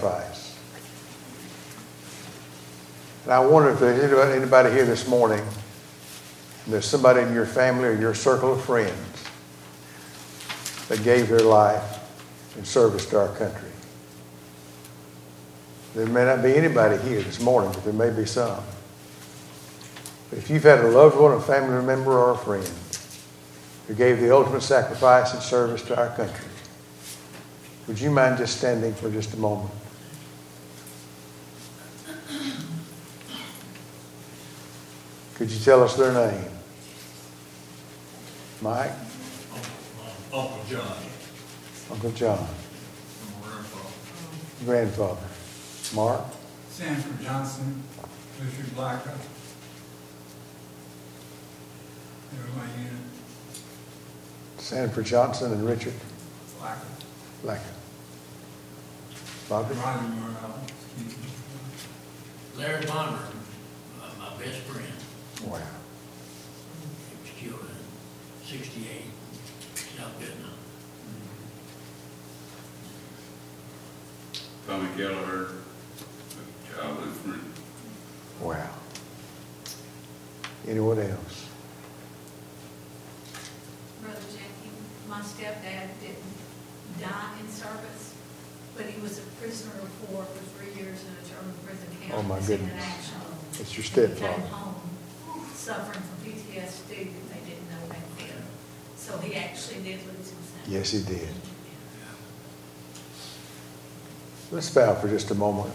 sacrifice. And I wonder if there's anybody here this morning, and there's somebody in your family or your circle of friends that gave their life in service to our country. There may not be anybody here this morning, but there may be some. But if you've had a loved one, a family member, or a friend who gave the ultimate sacrifice in service to our country, would you mind just standing for just a moment? Could you tell us their name? Mike? Uncle John. Uncle John. Grandfather. Mark? Sanford Johnson, Richard Blacker. They were my unit. Sanford Johnson and Richard Blacker. Blacker. Bobby? Ronnie Morrell. Larry Bonner, my best friend. Wow. He was killed in 68, South Vietnam. Tommy Gallagher, childhood friend. Wow. Anyone else? Brother Jackie, my stepdad didn't die in service, but he was a prisoner of war for 3 years in a German prison camp. Oh, my He was in goodness. action. It's your He stepfather. came home suffering from PTSD that they didn't know back then. So he actually did lose himself. Yes, he did. Let's bow for just a moment.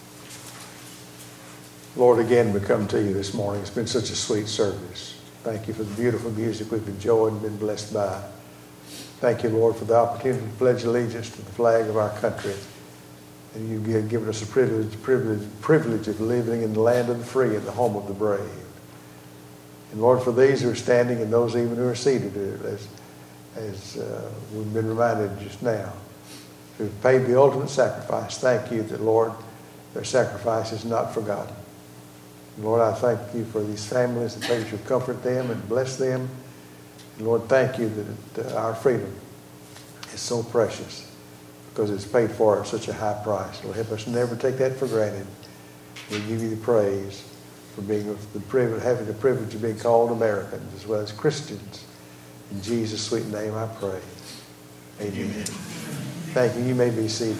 Lord, again, we come to you this morning. It's been such a sweet service. Thank you for the beautiful music we've enjoyed and been blessed by. Thank you, Lord, for the opportunity to pledge allegiance to the flag of our country. And you've given us a privilege of living in the land of the free and the home of the brave. And Lord, for these who are standing and those even who are seated, as we've been reminded just now, who've paid the ultimate sacrifice, thank you that, Lord, their sacrifice is not forgotten. And Lord, I thank you for these families and pray that you comfort them and bless them. And Lord, thank you that our freedom is so precious because it's paid for at such a high price. Lord, help us never take that for granted. We give you the praise for having the privilege of being called Americans as well as Christians. In Jesus' sweet name I pray. Amen. Thank you. You may be seated.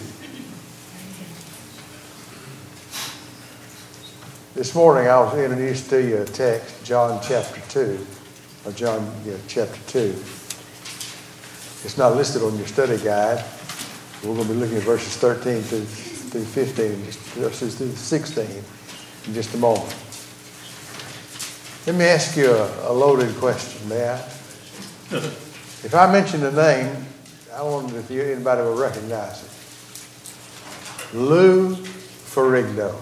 This morning I'll introduce to you a text, John chapter 2. Chapter 2. It's not listed on your study guide. We're going to be looking at verses 13 through 15, verses through 16 in just a moment. Let me ask you a loaded question, may I? If I mention a name, I wonder if anybody will recognize it. Lou Ferrigno.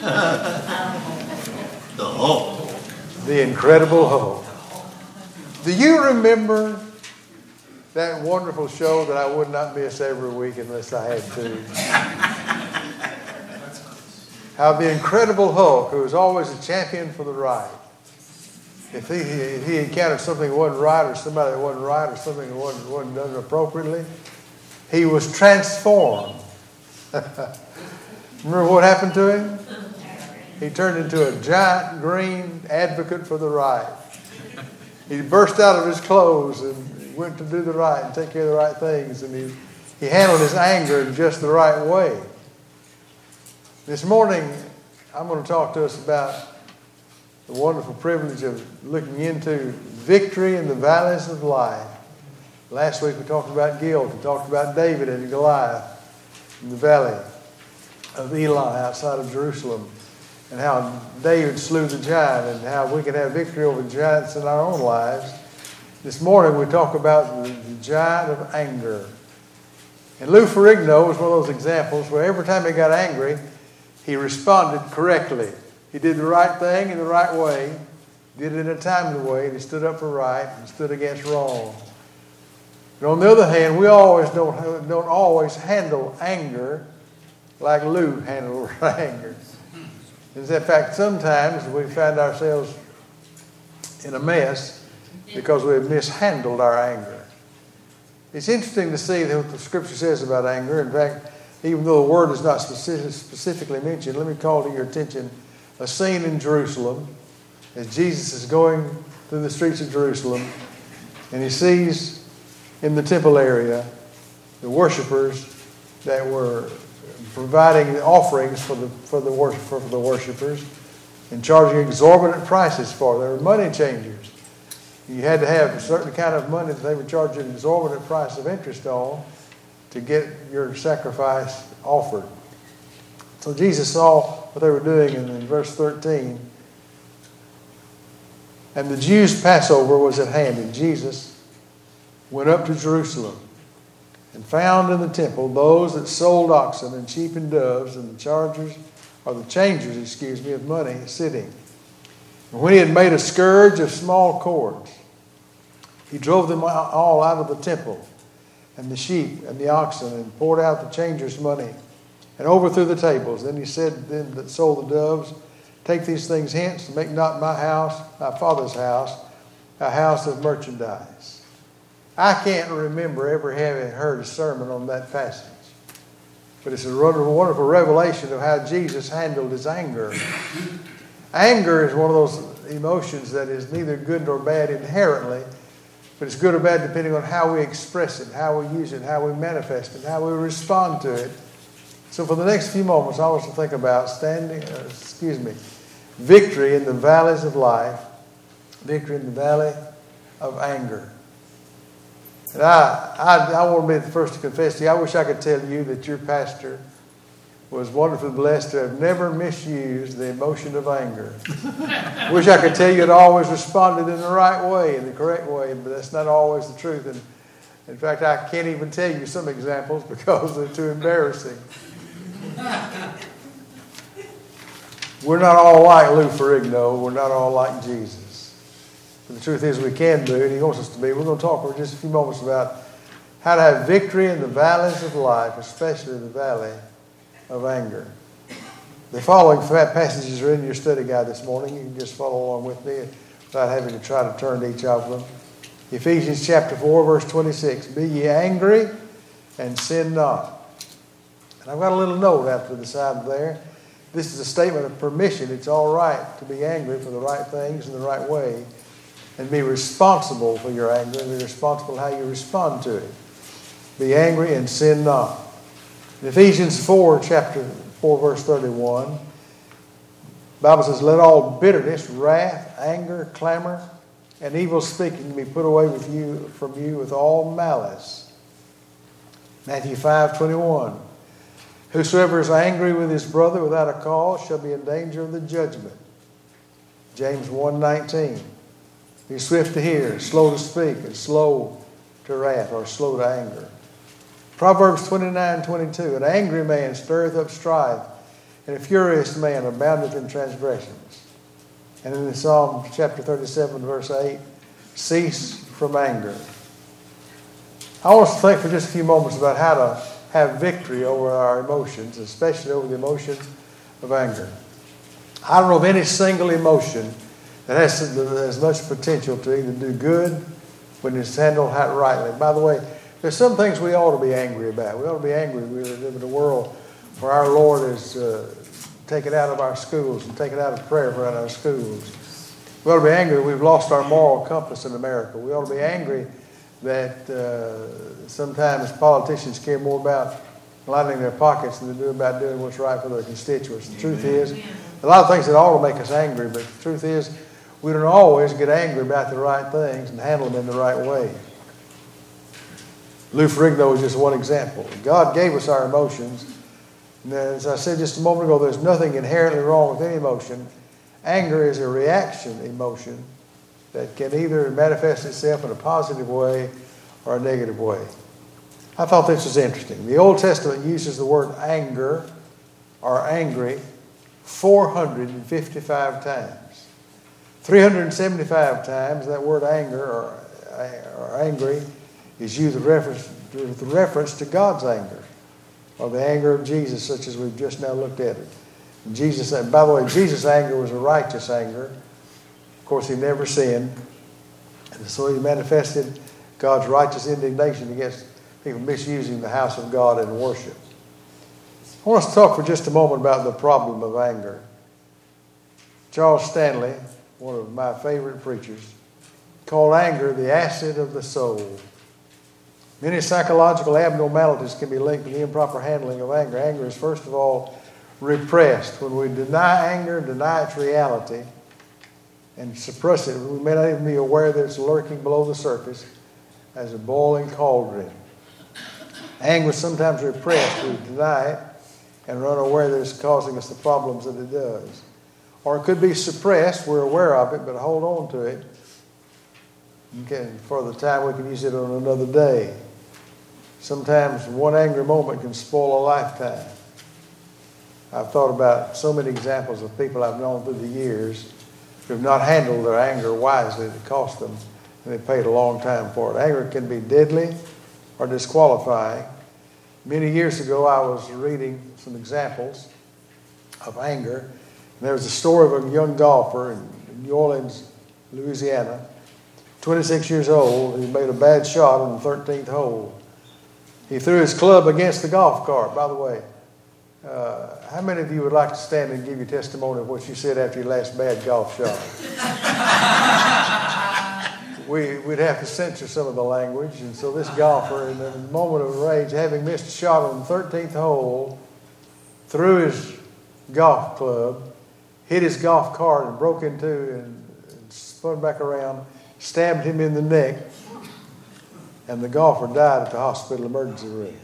The Hulk. The Incredible Hulk. Do you remember that wonderful show that I would not miss every week unless I had to? How the Incredible Hulk, who was always a champion for the right, if he encountered something that wasn't right, or somebody that wasn't right, or something that wasn't done appropriately, he was transformed. Remember what happened to him? He turned into a giant green advocate for the right. He burst out of his clothes and went to do the right and take care of the right things. And he handled his anger in just the right way. This morning, I'm going to talk to us about the wonderful privilege of looking into victory in the valleys of life. Last week we talked about guilt. We talked about David and Goliath in the valley of Elah outside of Jerusalem, and how David slew the giant and how we can have victory over giants in our own lives. This morning we talk about the giant of anger. And Lou Ferrigno was one of those examples where every time he got angry, he responded correctly. He did the right thing in the right way, did it in a timely way, and he stood up for right and stood against wrong. But on the other hand, we don't always handle anger like Lou handled anger. In fact, sometimes we find ourselves in a mess because we've mishandled our anger. It's interesting to see what the Scripture says about anger. In fact, even though the word is not specifically mentioned, let me call to your attention a scene in Jerusalem as Jesus is going through the streets of Jerusalem, and he sees in the temple area the worshipers that were providing offerings for the worshipers and charging exorbitant prices for. They were money changers. You had to have a certain kind of money that they were charging an exorbitant price of interest on to get your sacrifice offered. So Jesus saw what they were doing, and in verse 13, and the Jews' Passover was at hand, and Jesus went up to Jerusalem and found in the temple those that sold oxen and sheep and doves and the changers of money sitting. And when he had made a scourge of small cords, he drove them all out of the temple, and the sheep and the oxen, and poured out the changers' money, and overthrew the tables. Then he said to them that sold the doves, take these things hence, and make not my house, my Father's house, a house of merchandise. I can't remember ever having heard a sermon on that passage. But it's a wonderful revelation of how Jesus handled his anger. Anger is one of those emotions that is neither good nor bad inherently, but it's good or bad depending on how we express it, how we use it, how we manifest it, how we respond to it. So for the next few moments, I want us to think about victory in the valleys of life, victory in the valley of anger. And I want to be the first to confess to you, I wish I could tell you that your pastor was wonderfully blessed to have never misused the emotion of anger. Wish I could tell you it always responded in the right way, in the correct way, but that's not always the truth. And in fact, I can't even tell you some examples because they're too embarrassing. We're not all like Lou Ferrigno. We're not all like Jesus. But the truth is we can do, and he wants us to be. We're going to talk for just a few moments about how to have victory in the valleys of life, especially the valley of anger. The following passages are in your study guide this morning. You can just follow along with me without having to try to turn to each of them. Ephesians chapter 4, verse 26. Be ye angry and sin not. And I've got a little note out to the side there. This is a statement of permission. It's all right to be angry for the right things in the right way, and be responsible for your anger, and be responsible how you respond to it. Be angry and sin not. In Ephesians 4, chapter 4, verse 31, the Bible says, let all bitterness, wrath, anger, clamor, and evil speaking be put away from you with all malice. Matthew 5:21. Whosoever is angry with his brother without a cause shall be in danger of the judgment. James 1:19. Be swift to hear, slow to speak, and slow to wrath, or slow to anger. Proverbs 29:22. An angry man stirreth up strife, and a furious man aboundeth in transgressions. And in Psalm chapter 37, verse 8, cease from anger. I want us to think for just a few moments about how to have victory over our emotions, especially over the emotion of anger. I don't know of any single emotion that has as much potential to either do good when it's handled rightly. By the way, there's some things we ought to be angry about. We ought to be angry. We live in a world where our Lord is taken out of our schools and taken out of prayer for our schools. We ought to be angry that we've lost our moral compass in America. We ought to be angry that sometimes politicians care more about lining their pockets than they do about doing what's right for their constituents. The truth is, a lot of things that ought to make us angry, but the truth is, we don't always get angry about the right things and handle them in the right way. Lou Ferrigno is just one example. God gave us our emotions. And as I said just a moment ago, there's nothing inherently wrong with any emotion. Anger is a reaction emotion that can either manifest itself in a positive way or a negative way. I thought this was interesting. The Old Testament uses the word anger or angry 455 times. 375 times that word anger or angry is used with reference to God's anger, or the anger of Jesus, such as we've just now looked at it. And Jesus, by the way, Jesus' anger was a righteous anger. Of course, he never sinned, and so he manifested God's righteous indignation against people misusing the house of God in worship. I want us to talk for just a moment about the problem of anger. Charles Stanley, one of my favorite preachers, called anger the acid of the soul. Many psychological abnormalities can be linked to the improper handling of anger. Anger is, first of all, repressed. When we deny anger, deny its reality, and suppress it, we may not even be aware that it's lurking below the surface as a boiling cauldron. Anger is sometimes repressed. We deny it and are unaware that it's causing us the problems that it does. Or it could be suppressed. We're aware of it, but hold on to it. Okay, for the time we can use it on another day. Sometimes one angry moment can spoil a lifetime. I've thought about so many examples of people I've known through the years who have not handled their anger wisely. It cost them, and they paid a long time for it. Anger can be deadly or disqualifying. Many years ago, I was reading some examples of anger. And there was a story of a young golfer in New Orleans, Louisiana, 26 years old. He made a bad shot on the 13th hole. He threw his club against the golf cart. By the way, how many of you would like to stand and give your testimony of what you said after your last bad golf shot? We'd have to censor some of the language. And so this golfer, in a moment of rage, having missed a shot on the 13th hole, threw his golf club, hit his golf cart and broke in two and spun back around, stabbed him in the neck, and the golfer died at the hospital emergency room.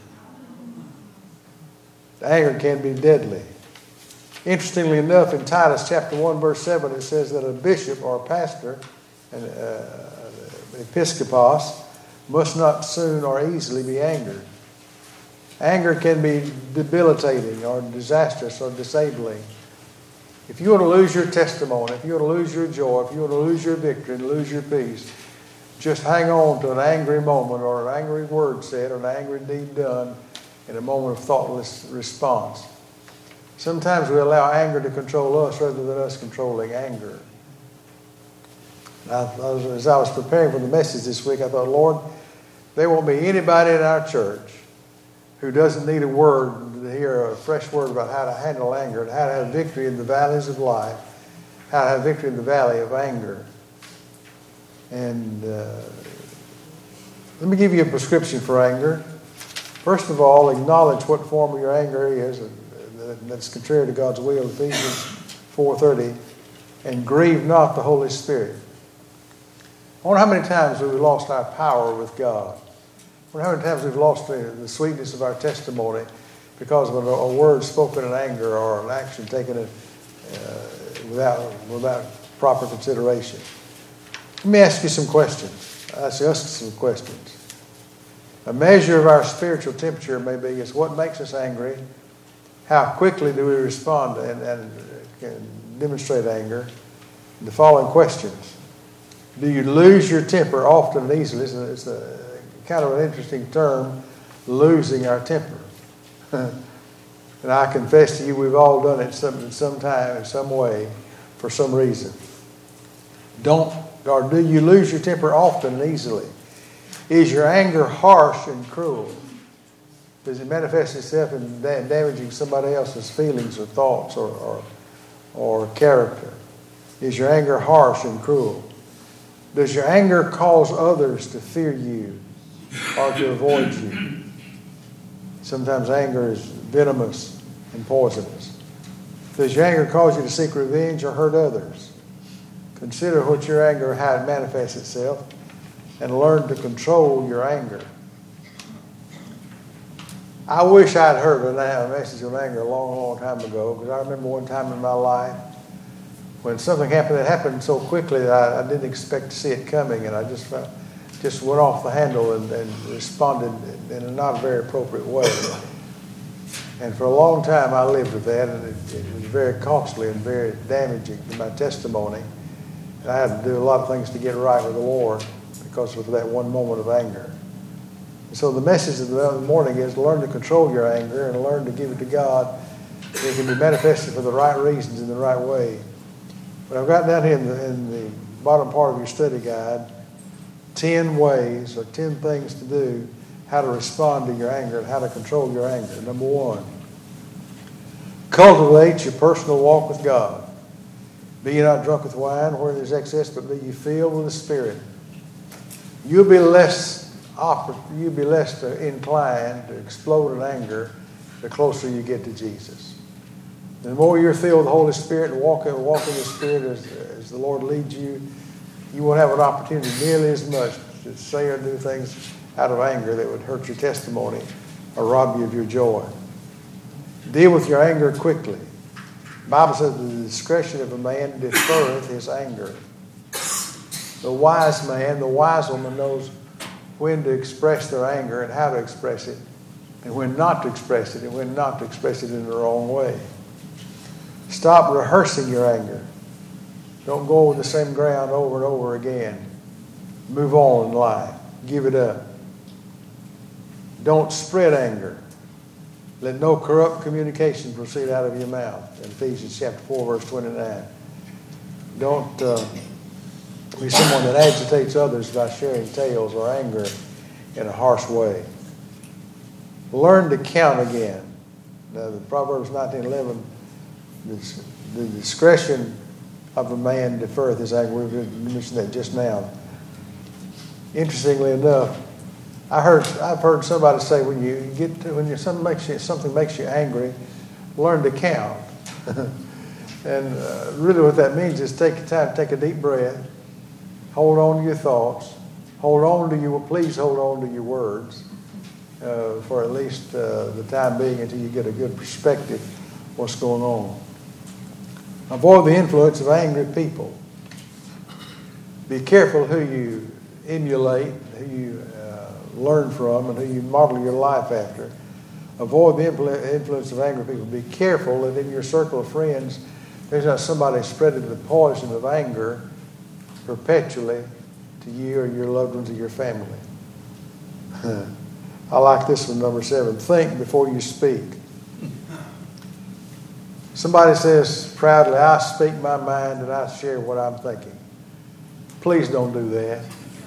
Anger can be deadly. Interestingly enough, in Titus chapter 1, verse 7, it says that a bishop or a pastor, an episkopos, must not soon or easily be angered. Anger can be debilitating or disastrous or disabling. If you want to lose your testimony, if you want to lose your joy, if you want to lose your victory and lose your peace, just hang on to an angry moment or an angry word said or an angry deed done in a moment of thoughtless response. Sometimes we allow anger to control us rather than us controlling anger. As I was preparing for the message this week, I thought, Lord, there won't be anybody in our church who doesn't need a word to hear a fresh word about how to handle anger and how to have victory in the valleys of life, how to have victory in the valley of anger. And let me give you a prescription for anger. First of all, acknowledge what form of your anger is, and that's contrary to God's will, Ephesians 4:30, and grieve not the Holy Spirit. I wonder how many times we've lost our power with God. I wonder how many times we've lost the sweetness of our testimony because of a word spoken in anger or an action taken without proper consideration. Let me ask you some questions. Ask us some questions. A measure of our spiritual temperature may be is what makes us angry, how quickly do we respond and can demonstrate anger. The following questions. Do you lose your temper often and easily? It's a kind of an interesting term, losing our temper. And I confess to you, we've all done it in some time, in some way, for some reason. Do you lose your temper often and easily? Is your anger harsh and cruel? Does it manifest itself in damaging somebody else's feelings or thoughts or character? Is your anger harsh and cruel? Does your anger cause others to fear you or to avoid you? Sometimes anger is venomous and poisonous. Does your anger cause you to seek revenge or hurt others? Consider what your anger, how it manifests itself, and learn to control your anger. I wish I'd heard a message on anger a long, long time ago, because I remember one time in my life when something happened that happened so quickly that I didn't expect to see it coming, and I just went off the handle and responded in a not very appropriate way. And for a long time I lived with that, and it was very costly and very damaging to my testimony. And I had to do a lot of things to get right with the Lord because of that one moment of anger. And so the message of the morning is learn to control your anger and learn to give it to God. It can be manifested for the right reasons in the right way. But I've got down here in the bottom part of your study guide 10 ways or 10 things to do how to respond to your anger and how to control your anger. Number one, Cultivate your personal walk with God. Be ye not drunk with wine where there's excess, but be ye filled with the Spirit. You'll be less inclined to explode in anger the closer you get to Jesus. The more you're filled with the Holy Spirit and walk in the Spirit as the Lord leads you, you won't have an opportunity nearly as much to say or do things out of anger that would hurt your testimony or rob you of your joy. Deal with your anger quickly. The Bible says the discretion of a man deferreth his anger. The wise man, the wise woman knows when to express their anger and how to express it, and when not to express it, and when not to express it in the wrong way. Stop rehearsing your anger. Don't go over the same ground over and over again. Move on in life. Give it up. Don't spread anger. Let no corrupt communication proceed out of your mouth. In Ephesians chapter 4, verse 29. Don't be someone that agitates others by sharing tales or anger in a harsh way. Learn to count again. Now, the Proverbs 19:11, the discretion of a man deferreth his anger. We mentioned that just now. Interestingly enough, I've heard somebody say when something makes you angry, learn to count. And really what that means is take time to take a deep breath, hold on to your thoughts, please hold on to your words for at least the time being until you get a good perspective of what's going on. Avoid the influence of angry people. Be careful who you emulate, who you learn from, and who you model your life after. Avoid the influence of angry people. Be careful that in your circle of friends, there's not somebody spreading the poison of anger perpetually to you or your loved ones or your family. I like this one, number 7. Think before you speak. Somebody says proudly, I speak my mind and I share what I'm thinking. Please don't do that.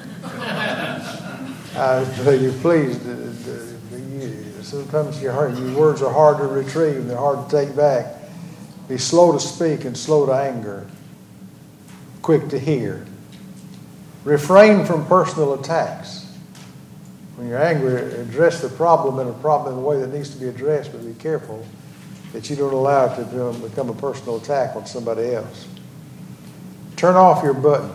I tell you, please, sometimes your words are hard to retrieve and they're hard to take back. Be slow to speak and slow to anger, quick to hear. Refrain from personal attacks. When you're angry, address the problem in a way that needs to be addressed, but be careful that you don't allow it to become a personal attack on somebody else. Turn off your buttons.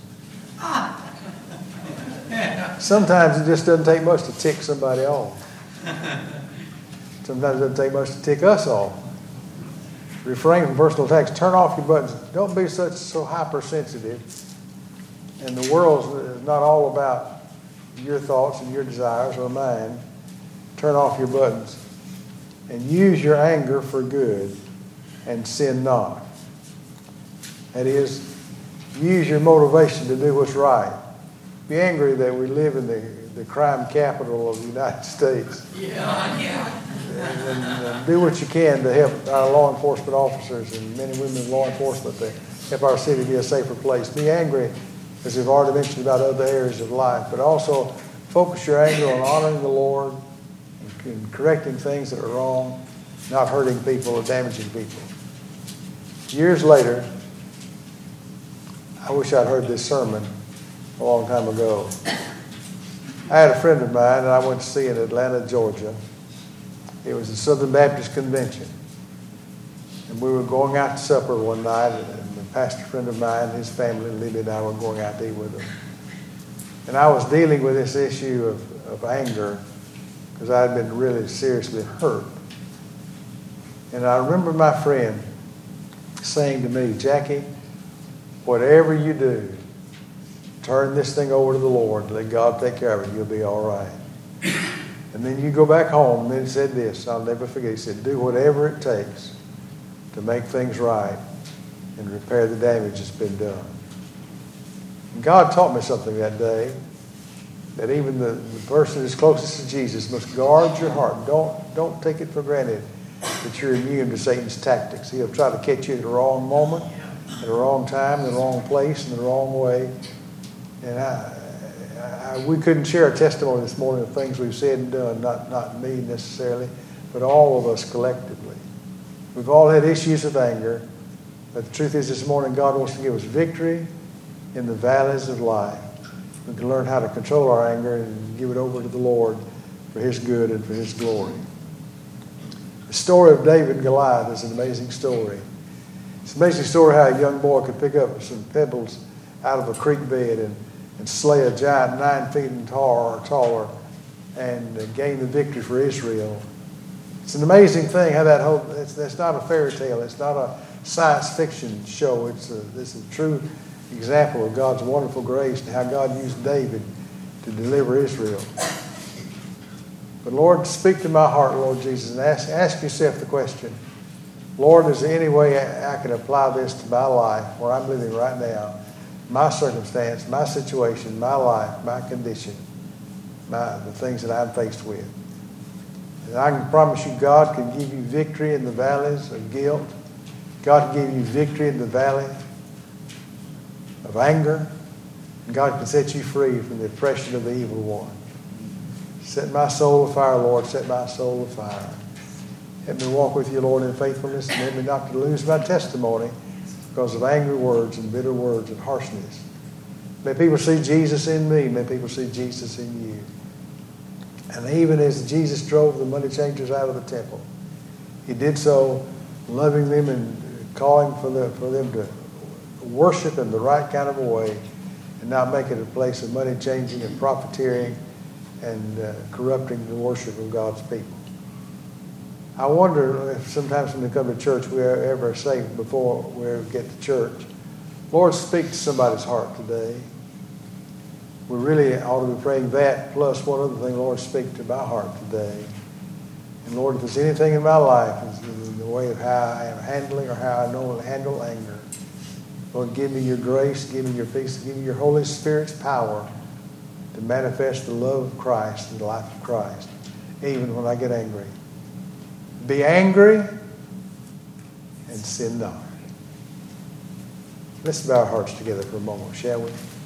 Sometimes it just doesn't take much to tick somebody off. Sometimes it doesn't take much to tick us off. Refrain from personal attacks. Turn off your buttons. Don't be so hypersensitive. And the world is not all about your thoughts and your desires or mine. Turn off your buttons. And use your anger for good and sin not. That is, use your motivation to do what's right. Be angry that we live in the crime capital of the United States. Yeah. And do what you can to help our law enforcement officers and men and women in law enforcement to help our city be a safer place. Be angry, as we've already mentioned, about other areas of life, but also focus your anger on honoring the Lord and correcting things that are wrong, not hurting people or damaging people. Years later, I wish I'd heard this sermon a long time ago. I had a friend of mine that I went to see in Atlanta, Georgia. It was the Southern Baptist Convention. And we were going out to supper one night, and a pastor friend of mine, his family, Libby and I were going out to eat with them. And I was dealing with this issue of anger because I had been really seriously hurt. And I remember my friend saying to me, Jackie, whatever you do, turn this thing over to the Lord. Let God take care of it. You'll be all right. And then you go back home, and then he said this, I'll never forget. He said, do whatever it takes to make things right and repair the damage that's been done. And God taught me something that day, that even the person that's closest to Jesus must guard your heart. Don't take it for granted that you're immune to Satan's tactics. He'll try to catch you at the wrong moment, at the wrong time, in the wrong place, in the wrong way. And we couldn't share a testimony this morning of things we've said and done, not me necessarily, but all of us collectively. We've all had issues with anger, but the truth is this morning God wants to give us victory in the valleys of life. We can learn how to control our anger and give it over to the Lord for His good and for His glory. The story of David and Goliath is an amazing story. It's an amazing story how a young boy could pick up some pebbles out of a creek bed and slay a giant 9 feet and taller and gain the victory for Israel. It's an amazing thing how that's not a fairy tale. It's not a science fiction show. It's a true example of God's wonderful grace and how God used David to deliver Israel. But Lord, speak to my heart, Lord Jesus, and ask yourself the question, Lord, is there any way I can apply this to my life where I'm living right now, my circumstance, my situation, my life, my condition, the things that I'm faced with? And I can promise you God can give you victory in the valleys of guilt. God can give you victory in the valley of anger. And God can set you free from the oppression of the evil one. Set my soul afire, Lord. Set my soul afire. Help me walk with you, Lord, in faithfulness, and help me not to lose my testimony because of angry words and bitter words and harshness. May people see Jesus in me. May people see Jesus in you. And even as Jesus drove the money changers out of the temple, He did so loving them and calling for them to worship in the right kind of a way and not make it a place of money changing and profiteering and corrupting the worship of God's people. I wonder if sometimes when we come to church we ever say before we ever get to church, Lord, speak to somebody's heart today. We really ought to be praying that plus one other thing, Lord, speak to my heart today. And Lord, if there's anything in my life in the way of how I am handling or how I know to handle anger, Lord, give me your grace, give me your peace, give me your Holy Spirit's power to manifest the love of Christ in the life of Christ, even when I get angry. Be angry and sin not. Let's bow our hearts together for a moment, shall we?